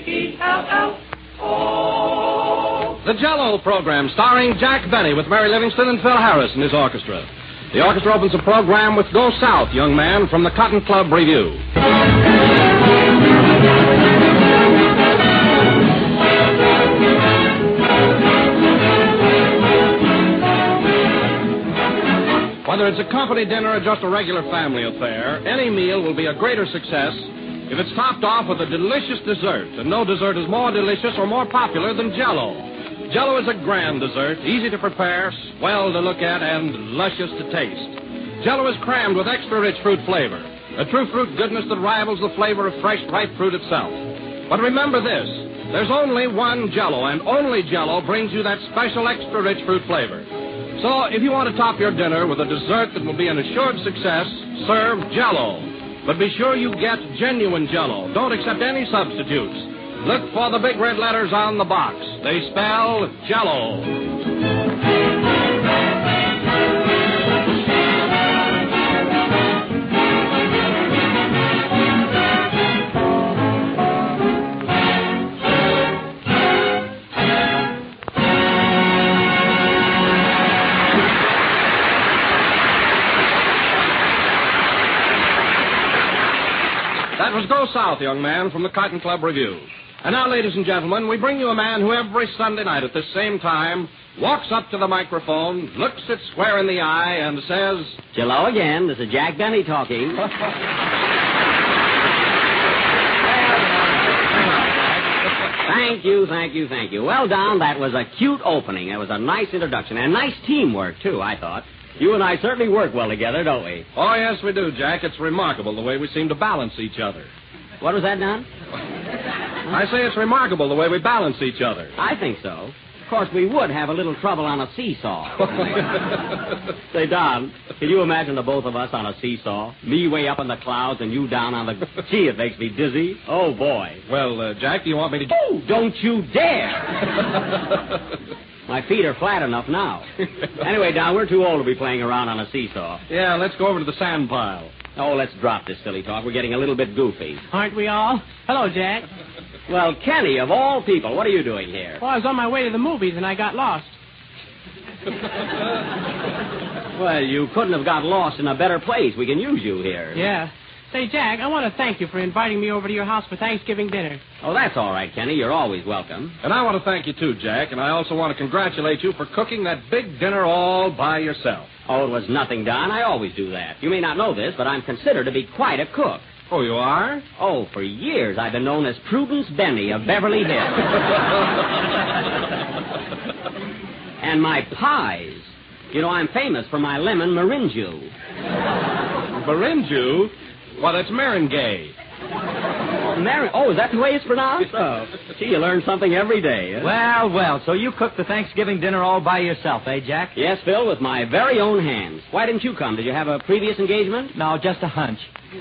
J-E-L-L-O. The Jell-O program, starring Jack Benny with Mary Livingston and Phil Harris and his orchestra. The orchestra opens the program with Go South, Young Man, from the Cotton Club Review. Whether it's a company dinner or just a regular family affair, any meal will be a greater success if it's topped off with a delicious dessert. And no dessert is more delicious or more popular than Jell-O. Jell-O is a grand dessert, easy to prepare, swell to look at, and luscious to taste. Jell-O is crammed with extra rich fruit flavor, a true fruit goodness that rivals the flavor of fresh, ripe fruit itself. But remember this, there's only one Jell-O, and only Jell-O brings you that special extra rich fruit flavor. So, if you want to top your dinner with a dessert that will be an assured success, serve Jell-O. But be sure you get genuine Jell-O. Don't accept any substitutes. Look for the big red letters on the box. They spell Jell-O. That was Go South, Young Man, from the Cotton Club Review. And now, ladies and gentlemen, we bring you a man who every Sunday night at this same time walks up to the microphone, looks it square in the eye, and says, Hello again. This is Jack Benny talking. Thank you. Well, Don, that was a cute opening. That was a nice introduction, and nice teamwork, too, I thought. You and I certainly work well together, don't we? Oh, yes, we do, Jack. It's remarkable the way we seem to balance each other. What was that, Don? I say it's remarkable the way we balance each other. I think so. Of course, we would have a little trouble on a seesaw. Say, Don, can you imagine the both of us on a seesaw? Me way up in the clouds and you down on the... Gee, it makes me dizzy. Oh, boy. Well, Jack, do you want me to... Oh, don't you dare! My feet are flat enough now. Anyway, Don, we're too old to be playing around on a seesaw. Yeah, let's go over to the sand pile. Oh, let's drop this silly talk. We're getting a little bit goofy. Aren't we all? Hello, Jack. Well, Kenny, of all people, what are you doing here? Well, I was on my way to the movies and I got lost. Well, you couldn't have got lost in a better place. We can use you here. Yeah. Say, Jack, I want to thank you for inviting me over to your house for Thanksgiving dinner. Oh, that's all right, Kenny. You're always welcome. And I want to thank you, too, Jack. And I also want to congratulate you for cooking that big dinner all by yourself. Oh, it was nothing, Don. I always do that. You may not know this, but I'm considered to be quite a cook. Oh, you are? Oh, for years I've been known as Prudence Benny of Beverly Hills. And my pies. You know, I'm famous for my lemon meringue. Meringue? Well, that's Marengay. Oh, is that the way it's pronounced? Oh, gee, you learn something every day. Huh? Well, so you cooked the Thanksgiving dinner all by yourself, eh, Jack? Yes, Phil, with my very own hands. Why didn't you come? Did you have a previous engagement? No, just a hunch.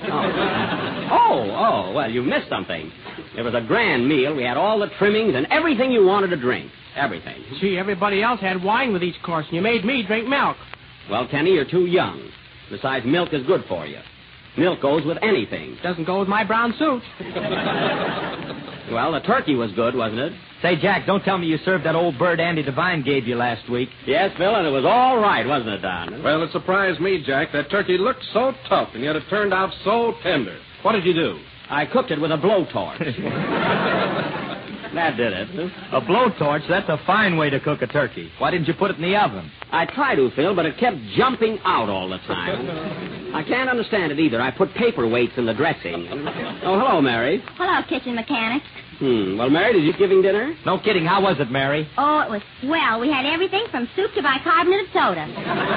Oh, well, you missed something. It was a grand meal. We had all the trimmings and everything you wanted to drink. Everything. Gee, everybody else had wine with each course, and you made me drink milk. Well, Kenny, you're too young. Besides, milk is good for you. Milk goes with anything. Doesn't go with my brown suit. Well, the turkey was good, wasn't it? Say, Jack, don't tell me you served that old bird Andy Devine gave you last week. Yes, Phil, and it was all right, wasn't it, Don? Well, it surprised me, Jack. That turkey looked so tough, and yet it turned out so tender. What did you do? I cooked it with a blowtorch. That did it. A blowtorch? That's a fine way to cook a turkey. Why didn't you put it in the oven? I tried to, Phil, but it kept jumping out all the time. I can't understand it either. I put paperweights in the dressing. Oh, hello, Mary. Hello, kitchen mechanic. Well, Mary, did you giving dinner? No kidding. How was it, Mary? Oh, it was swell. We had everything from soup to bicarbonate of soda.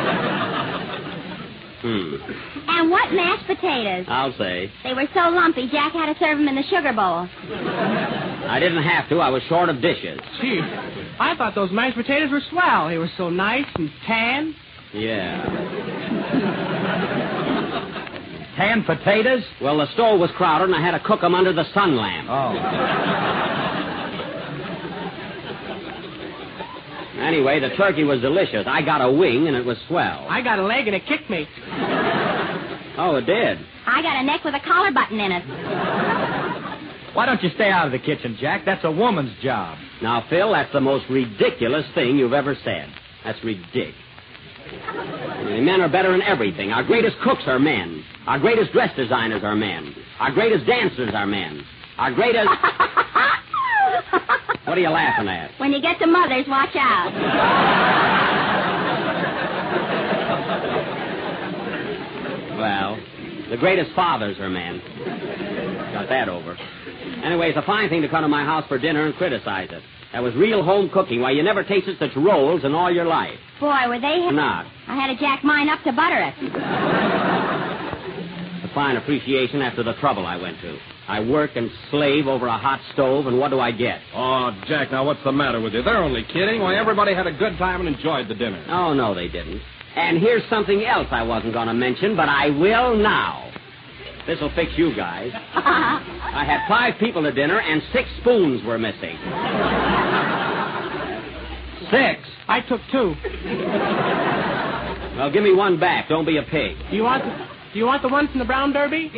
And what mashed potatoes. I'll say. They were so lumpy, Jack had to serve them in the sugar bowl. I didn't have to. I was short of dishes. Gee, I thought those mashed potatoes were swell. They were so nice and tan. Yeah. Tan potatoes? Well, the stove was crowded, and I had to cook them under the sun lamp. Oh. Anyway, the turkey was delicious. I got a wing, and it was swell. I got a leg, and it kicked me. Oh, it did? I got a neck with a collar button in it. Why don't you stay out of the kitchen, Jack? That's a woman's job. Now, Phil, that's the most ridiculous thing you've ever said. That's ridiculous. Men are better in everything. Our greatest cooks are men. Our greatest dress designers are men. Our greatest dancers are men. Our greatest... What are you laughing at? When you get to Mother's, watch out. Well, the greatest fathers are men. Got that over. Anyway, it's a fine thing to come to my house for dinner and criticize it. That was real home cooking. Why, you never tasted such rolls in all your life. Boy, were they... Not. I had to jack mine up to butter it. A fine appreciation after the trouble I went to. I work and slave over a hot stove, and what do I get? Oh, Jack, now what's the matter with you? They're only kidding. Why, everybody had a good time and enjoyed the dinner. Oh, no, they didn't. And here's something else I wasn't going to mention, but I will now. This'll fix you guys. I had 5 people to dinner, and 6 spoons were missing. 6. I took 2. Well, give me one back. Don't be a pig. Do you want the one from the Brown Derby?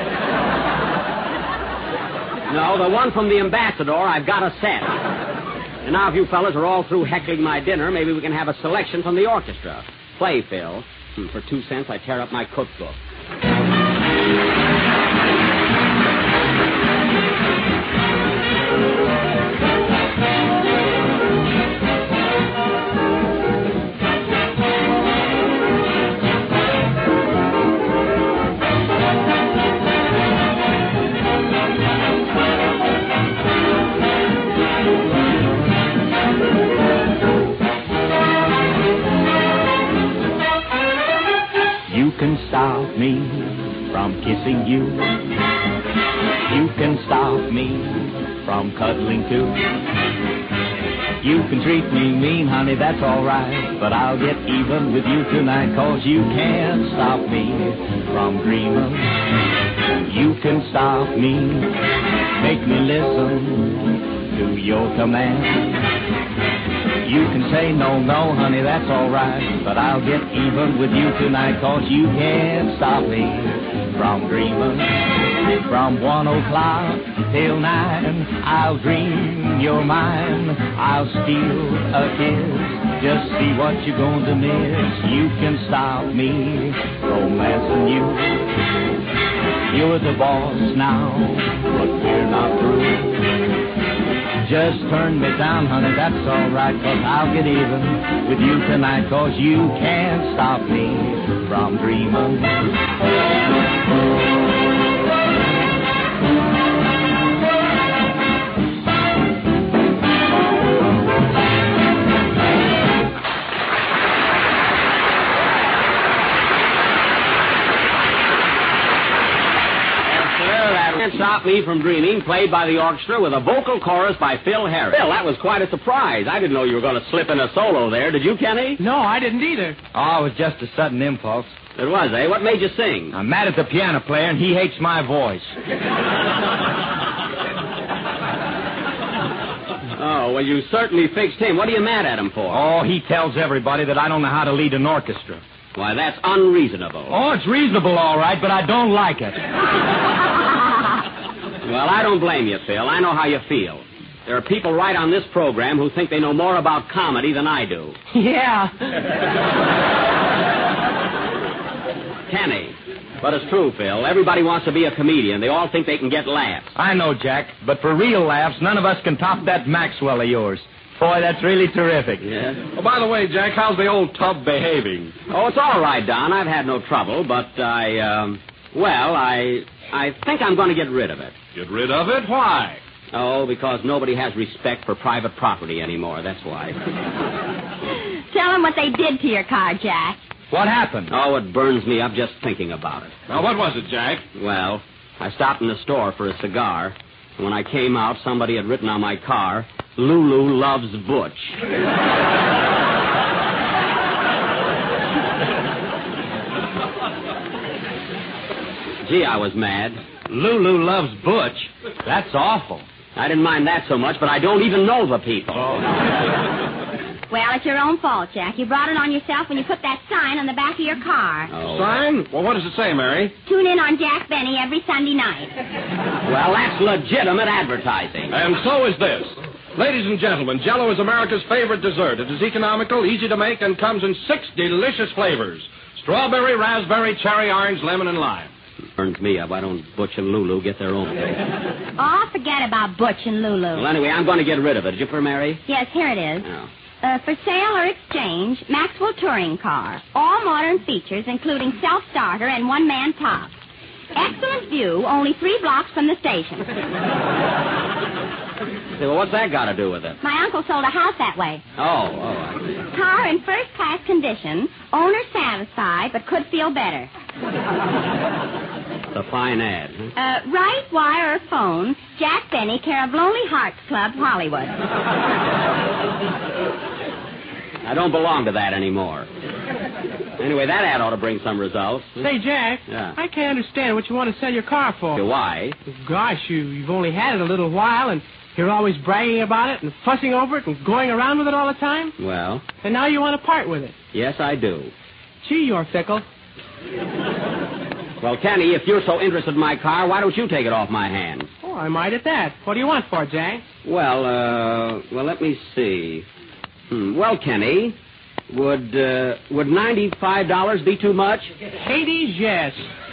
No, the one from the Ambassador, I've got a set. And now if you fellas are all through heckling my dinner, maybe we can have a selection from the orchestra. Play, Phil. For 2 cents, I tear up my cookbook. You can stop me from kissing you. You can stop me from cuddling too. You can treat me mean, honey, that's all right. But I'll get even with you tonight, 'cause you can't stop me from dreaming. You can stop me, make me listen to your command. You can say no, no, honey, that's all right. But I'll get even with you tonight, 'cause you can't stop me from dreaming. From 1 o'clock till 9, I'll dream you're mine. I'll steal a kiss, just see what you're going to miss. You can stop me romancing you. You're the boss now, but we're not through. Just turn me down, honey, that's all right, 'cause I'll get even with you tonight, 'cause you can't stop me from dreaming. Can't Stop Me from Dreaming, played by the orchestra with a vocal chorus by Phil Harris. Phil, that was quite a surprise. I didn't know you were going to slip in a solo there. Did you, Kenny? No, I didn't either. Oh, it was just a sudden impulse. It was, eh? What made you sing? I'm mad at the piano player, and he hates my voice. Oh, well, you certainly fixed him. What are you mad at him for? Oh, he tells everybody that I don't know how to lead an orchestra. Why, that's unreasonable. Oh, it's reasonable, all right, but I don't like it. Well, I don't blame you, Phil. I know how you feel. There are people right on this program who think they know more about comedy than I do. Yeah. Kenny. But it's true, Phil. Everybody wants to be a comedian. They all think they can get laughs. I know, Jack, but for real laughs, none of us can top that Maxwell of yours. Boy, that's really terrific. Yeah? Oh, by the way, Jack, how's the old tub behaving? Oh, it's all right, Don. I've had no trouble, but I think I'm going to get rid of it. Get rid of it? Why? Oh, because nobody has respect for private property anymore. That's why. Tell them what they did to your car, Jack. What happened? Oh, it burns me up just thinking about it. Now, what was it, Jack? Well, I stopped in the store for a cigar, and when I came out, somebody had written on my car, Lulu loves Butch. Gee, I was mad. Lulu loves Butch. That's awful. I didn't mind that so much, but I don't even know the people. Oh. Well, it's your own fault, Jack. You brought it on yourself when you put that sign on the back of your car. Oh. Sign? Well, what does it say, Mary? Tune in on Jack Benny every Sunday night. Well, that's legitimate advertising. And so is this. Ladies and gentlemen, Jell-O is America's favorite dessert. It is economical, easy to make, and comes in 6 delicious flavors. Strawberry, raspberry, cherry, orange, lemon, and lime. Burns me up. Why don't Butch and Lulu get their own thing? Oh, forget about Butch and Lulu. Well, anyway, I'm going to get rid of it. Did you, for Mary? Yes, here it is. Oh. For sale or exchange, Maxwell Touring Car. All modern features, including self-starter and one-man top. Excellent view, only 3 blocks from the station. Say, well, what's that got to do with it? My uncle sold a house that way. I see. Car in first-class condition, owner satisfied, but could feel better. It's a fine ad. Huh? Write, wire, or phone, Jack Benny, care of Lonely Hearts Club, Hollywood. I don't belong to that anymore. Anyway, that ad ought to bring some results. Say, Jack, Yeah. I can't understand what you want to sell your car for. Why? Gosh, you've only had it a little while, and you're always bragging about it and fussing over it and going around with it all the time. Well, And now you want to part with it. yes, I do. Gee, you're fickle. Well, Kenny, if you're so interested in my car, why don't you take it off my hands? Oh, I might at that. What do you want for it, Jack? Well, let me see. Well, Kenny, would $95 be too much? Hades, yes.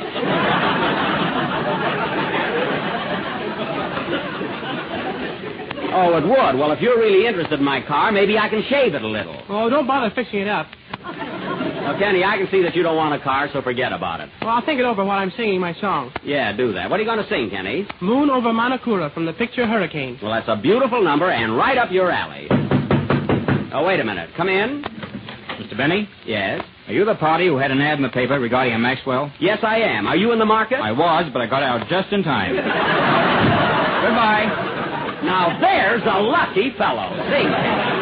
Oh, it would. Well, if you're really interested in my car, maybe I can shave it a little. Oh, don't bother fixing it up. Well, Kenny, I can see that you don't want a car, so forget about it. Well, I'll think it over while I'm singing my song. Yeah, do that. What are you going to sing, Kenny? Moon over Manakura from the picture Hurricane. Well, that's a beautiful number and right up your alley. Oh, wait a minute. Come in. Mr. Benny, Yes? are you the party who had an ad in the paper regarding a Maxwell? Yes, I am. Are you in the market? I was, but I got out just in time. Goodbye. Now, there's a lucky fellow. Sing.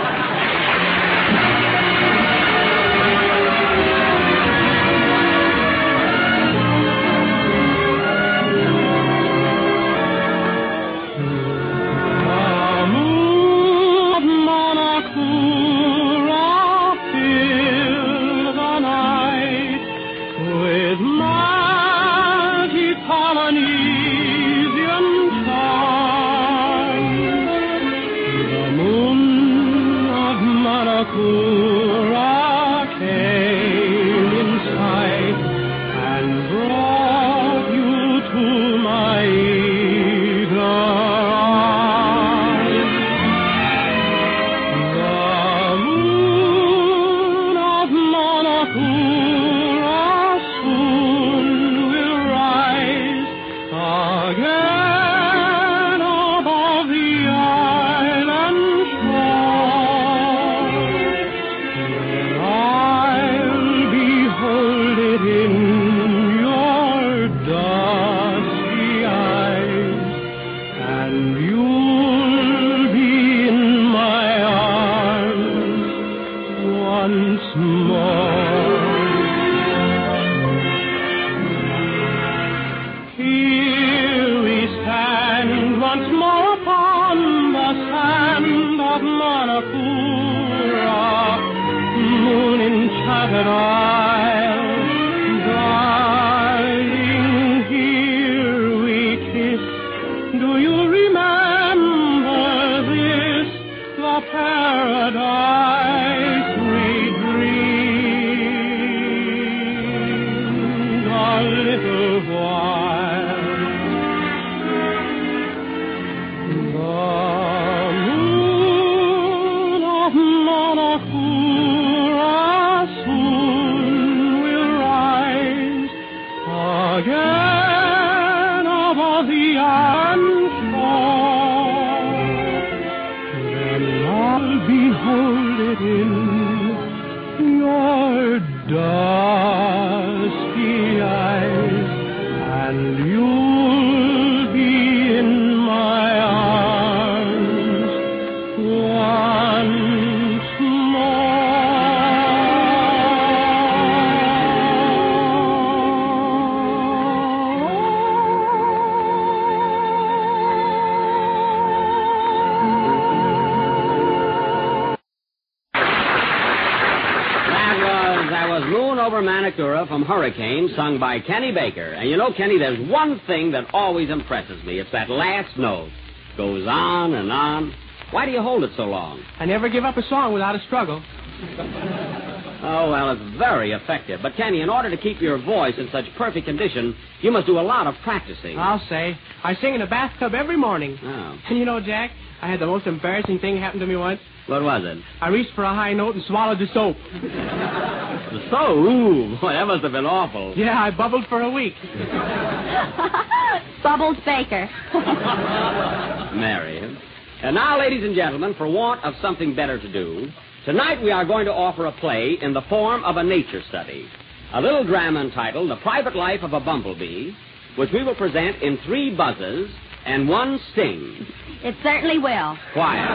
Again over the iron shore, then I'll behold it in Manicura from Hurricane, sung by Kenny Baker. And you know, Kenny, there's one thing that always impresses me. It's that last note. Goes on and on. Why do you hold it so long? I never give up a song without a struggle. Oh, well, it's very effective. But, Kenny, in order to keep your voice in such perfect condition, you must do a lot of practicing. I'll say. I sing in a bathtub every morning. Oh. And you know, Jack, I had the most embarrassing thing happen to me once. What was it? I reached for a high note and swallowed the soap. The soap? Ooh, boy, that must have been awful. Yeah, I bubbled for a week. Bubbles Baker. Mary. And now, ladies and gentlemen, for want of something better to do, tonight we are going to offer a play in the form of a nature study. A little drama entitled The Private Life of a Bumblebee, which we will present in 3 buzzes and 1 sting. It certainly will. Quiet.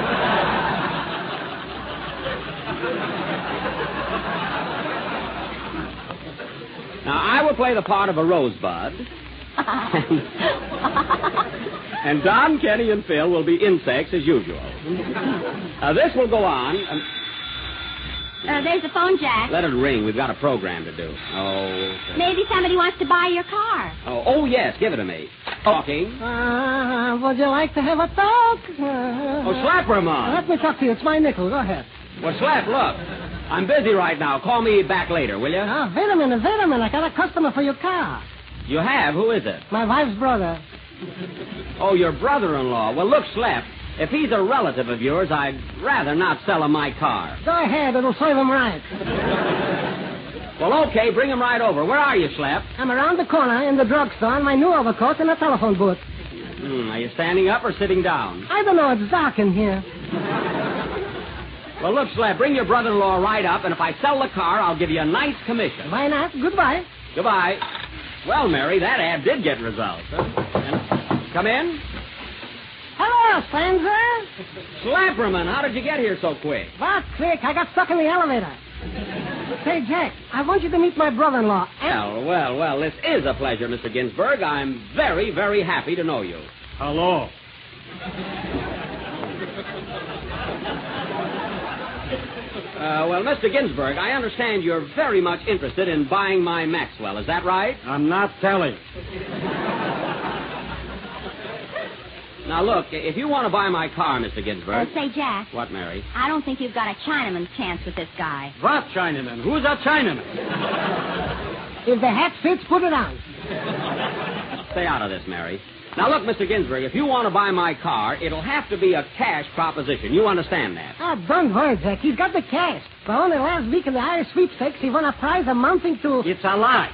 Now, I will play the part of a rosebud. And Don, Kenny, and Phil will be insects as usual. This will go on. There's the phone, Jack. Let it ring. We've got a program to do. Oh. Maybe somebody wants to buy your car. Oh, yes. Give it to me. Talking. Would you like to have a talk? Slap her, Mom. Let me talk to you. It's my nickel. Go ahead. Well, Slap, look. I'm busy right now. Call me back later, will you? Wait a minute. I got a customer for your car. You have? Who is it? My wife's brother. Oh, your brother-in-law. Well, look, Slap, if he's a relative of yours, I'd rather not sell him my car. Go ahead. It'll serve him right. Well, okay, bring him right over. Where are you, Slap? I'm around the corner in the drugstore in my new overcoat and a telephone booth. Are you standing up or sitting down? I don't know. It's dark in here. Well, look, Slap, bring your brother-in-law right up, and if I sell the car, I'll give you a nice commission. Why not? Goodbye. Goodbye. Well, Mary, that ad did get results. Huh? Come in. Hello, stranger. Slapperman, how did you get here so quick? What quick? I got stuck in the elevator. Say, Jack, I want you to meet my brother-in-law. Well, this is a pleasure, Mr. Ginsburg. I'm very, very happy to know you. Hello. Well, Mr. Ginsburg, I understand you're very much interested in buying my Maxwell. Is that right? I'm not telling. Now, look, if you want to buy my car, Mr. Ginsburg... Say, Jack. What, Mary? I don't think you've got a Chinaman's chance with this guy. What Chinaman? Who's that Chinaman? If the hat fits, put it on. Stay out of this, Mary. Now, look, Mr. Ginsburg, if you want to buy my car, it'll have to be a cash proposition. You understand that? Don't worry, Jack. He's got the cash. But only last week in the Irish sweepstakes, he won a prize amounting to... It's a lie.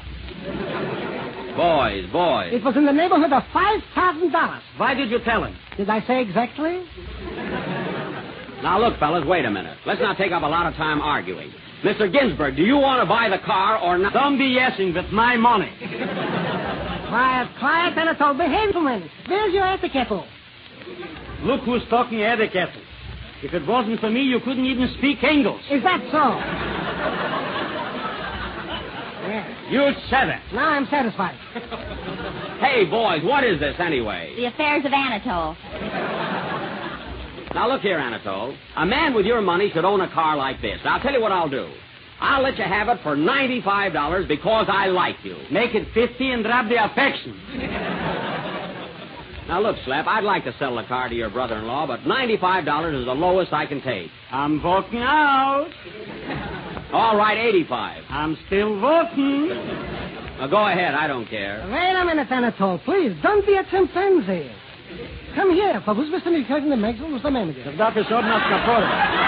Boys. It was in the neighborhood of $5,000. Why did you tell him? Did I say exactly? Now, look, fellas, wait a minute. Let's not take up a lot of time arguing. Mr. Ginsburg, do you want to buy the car or not? Don't be yesing with my money. Quiet, Anatole. Behave, gentlemen. Where's your etiquette? Look who's talking etiquette. If it wasn't for me, you couldn't even speak English. Is that so? Yes. You said it. Now I'm satisfied. Hey, boys, what is this anyway? The affairs of Anatole. Now, look here, Anatole. A man with your money should own a car like this. Now, I'll tell you what I'll do. I'll let you have it for $95 because I like you. Make it 50 and drop the affection. Now, look, Slap, I'd like to sell the car to your brother-in-law, but $95 is the lowest I can take. I'm walking out. All right, $85. I'm still walking. Now, go ahead. I don't care. Wait a minute, Anatole. Please, don't be a chimpanzee. Come here, Pabuz, Mr. Nikhagen, the Maxwell was the manager. Dat is not kapot.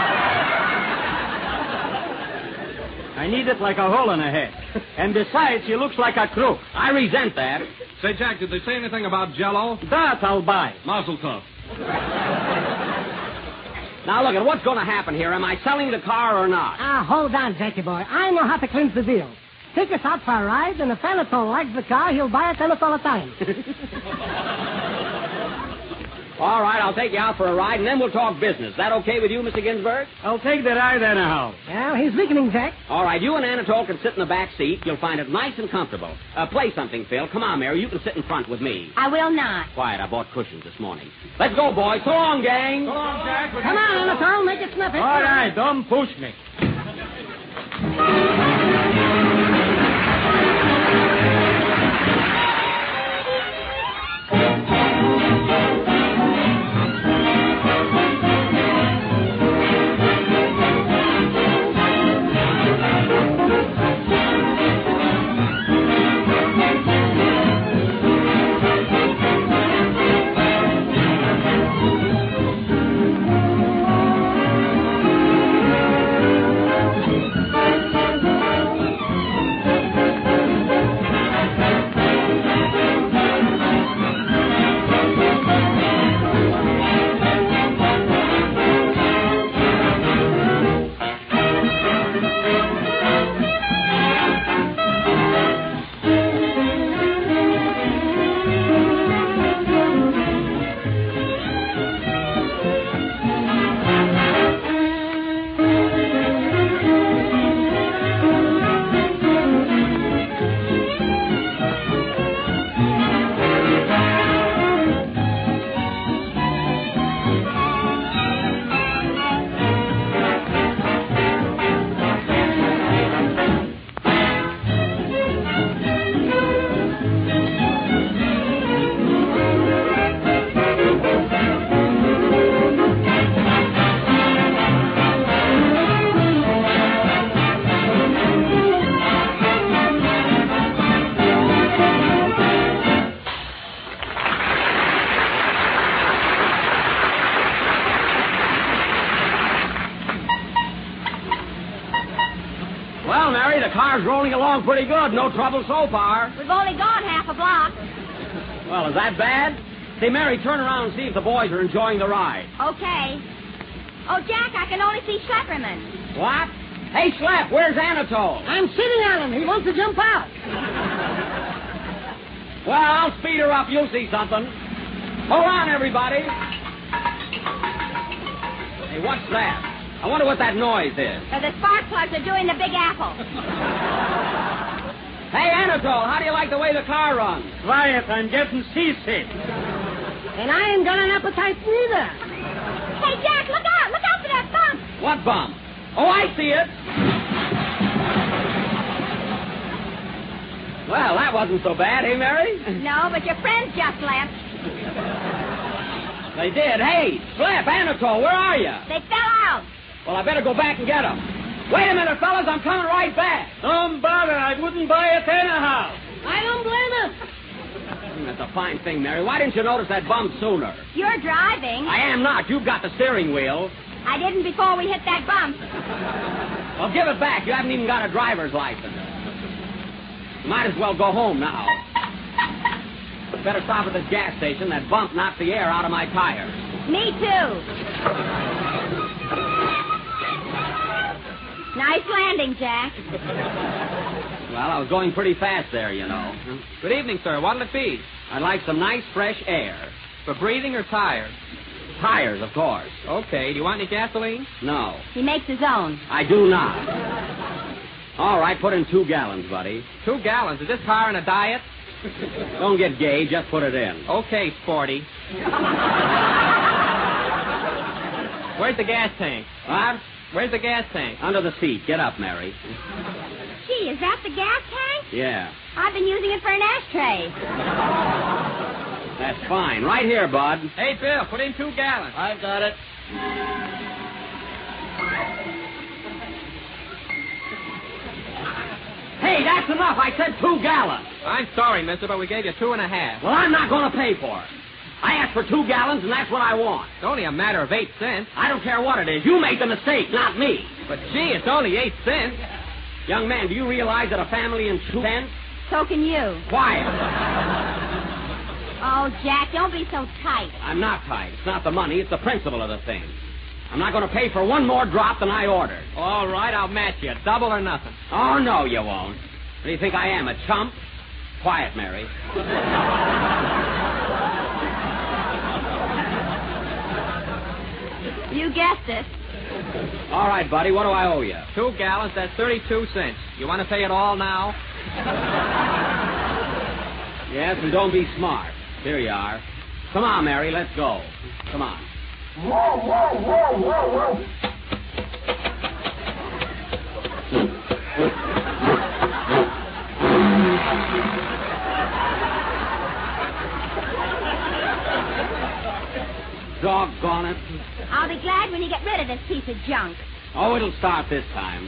I need it like a hole in a head. And besides, he looks like a crook. I resent that. Say, Jack, did they say anything about Jell-O? That I'll buy. Mazel tov. Now, look, at what's going to happen here. Am I selling the car or not? Hold on, Jackie boy. I know how to clinch the deal. Take us out for a ride, and if Anatole likes the car, he'll buy it Anatole a time. All right, I'll take you out for a ride, and then we'll talk business. That okay with you, Mr. Ginsburg? I'll take the ride anyhow. Well, he's weakening, Jack. All right, you and Anatole can sit in the back seat. You'll find it nice and comfortable. Play something, Phil. Come on, Mary. You can sit in front with me. I will not. Quiet, I bought cushions this morning. Let's go, boys. So long, gang. So long, Jack. Come on, Anatole, make it snappy. All right, don't push me. car's rolling along pretty good. No trouble so far. We've only gone half a block. Well, is that bad? Say, Mary, turn around and see if the boys are enjoying the ride. Okay. Oh, Jack, I can only see Schlepperman. What? Hey, Schlep, where's Anatole? I'm sitting on him. He wants to jump out. Well, I'll speed her up. You'll see something. Hold on, everybody. Hey, what's that? I wonder what that noise is. The spark plugs are doing the Big Apple. Hey, Anatole, how do you like the way the car runs? Quiet, I'm getting seasick. And I ain't got an appetite neither. Hey, Jack, look out! Look out for that bump! What bump? Oh, I see it. Well, that wasn't so bad, eh, Mary? No, but your friends just left. They did. Hey, Slap, Anatole, where are you? They fell out. Well, I better go back and get them. Wait a minute, fellas, I'm coming right back. Don't bother, I wouldn't buy it anyhow. I don't blame him. That's a fine thing, Mary. Why didn't you notice that bump sooner? You're driving. I am not. You've got the steering wheel. I didn't before we hit that bump. Well, give it back. You haven't even got a driver's license. You might as well go home now. Better stop at this gas station. That bump knocked the air out of my tires. Me too. Nice landing, Jack. Well, I was going pretty fast there, you know. Good evening, sir. What'll it be? I'd like some nice, fresh air. For breathing or tires? Tires, of course. Okay. Do you want any gasoline? No, He makes his own. I do not. All right, put in 2 gallons, buddy. 2 gallons. Is this car in a diet? Don't get gay, just put it in. Okay, Sporty. Where's the gas tank? What? Where's the gas tank? Under the seat. Get up, Mary. Gee, is that the gas tank? Yeah, I've been using it for an ashtray. that's fine. Right here, bud. Hey, Bill, put in 2 gallons. I've got it. Hey, that's enough. I said 2 gallons. I'm sorry, mister, but we gave you 2.5. Well, I'm not going to pay for it. I asked for 2 gallons, and that's what I want. It's only a matter of 8 cents. I don't care what it is. You made the mistake, not me. But, gee, it's only 8 cents. Young man, do you realize that a family in 2 cents? So can you. Quiet. Oh, Jack, don't be so tight. I'm not tight. It's not the money. It's the principle of the thing. I'm not going to pay for 1 more drop than I ordered. All right, I'll match you. Double or nothing. Oh, no, you won't. What do you think I am, a chump? Quiet, Mary. You guessed it. All right, buddy, what do I owe you? 2 gallons, that's 32 cents. You want to pay it all now? Yes, and don't be smart. Here you are. Come on, Mary, let's go. Come on. Doggone it. I'll be glad when you get rid of this piece of junk. Oh, it'll start this time.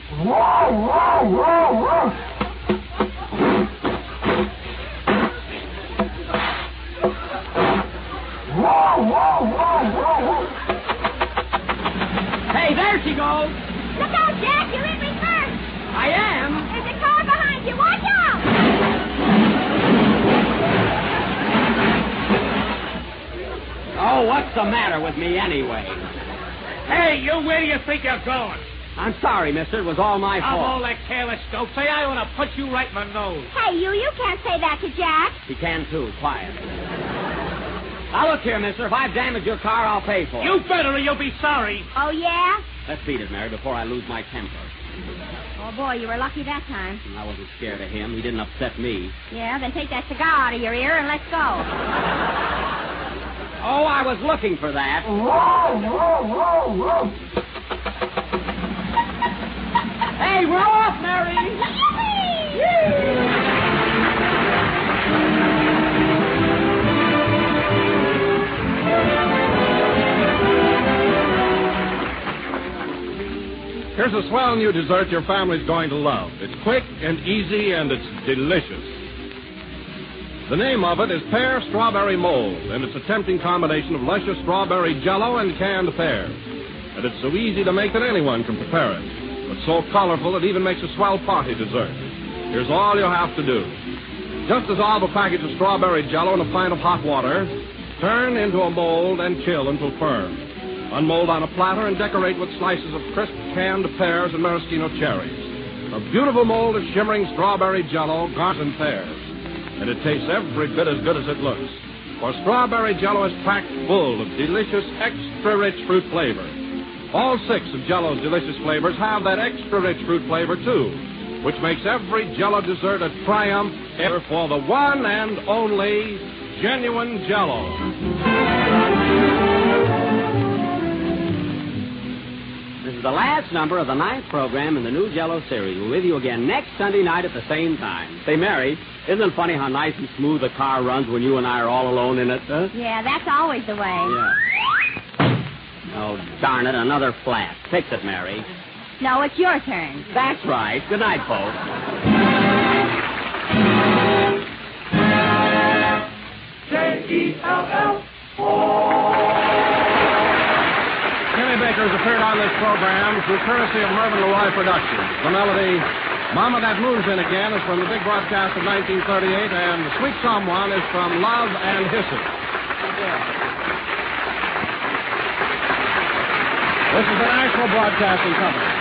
Hey, there she goes. Look out, Jack. You're in reverse. I am. There's a car behind you. Watch out. Oh, what's the matter with me anyway? Hey, you, where do you think you're going? I'm sorry, mister. It was all my Of all fault. that careless dope, say I want to punch you right in my nose. Hey, you can't say that to Jack. He can, too. Quiet. Now, look here, mister. If I've damaged your car, I'll pay for it. You better or you'll be sorry. Oh, yeah? Let's beat it, Mary, before I lose my temper. Oh, boy, you were lucky that time. I wasn't scared of him. He didn't upset me. Yeah, then take that cigar out of your ear and let's go. Oh, I was looking for that. Hey, we're off, Mary! Here's a swell new dessert your family's going to love. It's quick and easy, and it's delicious. The name of it is Pear Strawberry Mold, and it's a tempting combination of luscious strawberry jello and canned pears. And it's so easy to make that anyone can prepare it. But so colorful it even makes a swell party dessert. Here's all you have to do. Just dissolve a package of strawberry jello in a pint of hot water. Turn into a mold and chill until firm. Unmold on a platter and decorate with slices of crisp canned pears and maraschino cherries. A beautiful mold of shimmering strawberry jello, garden pears. And it tastes every bit as good as it looks. For strawberry jello is packed full of delicious, extra-rich fruit flavor. All 6 of Jello's delicious flavors have that extra-rich fruit flavor, too, which makes every Jello dessert a triumph ever for the one and only genuine Jello. This is the last number of the 9th program in the new Jello series. We're with you again next Sunday night at the same time. Say, Mary, isn't it funny how nice and smooth the car runs when you and I are all alone in it? Huh? Yeah, that's always the way. Yeah. Oh, darn it, another flat. Fix it, Mary. No, it's your turn. That's right. Good night, folks. Kenny Baker has appeared on this program through courtesy of Mervyn LeRoy Productions. The melody, Mama That Moon's In Again, is from the big broadcast of 1938, and Sweet Someone is from Love and Hisses. This is the National Broadcasting Company.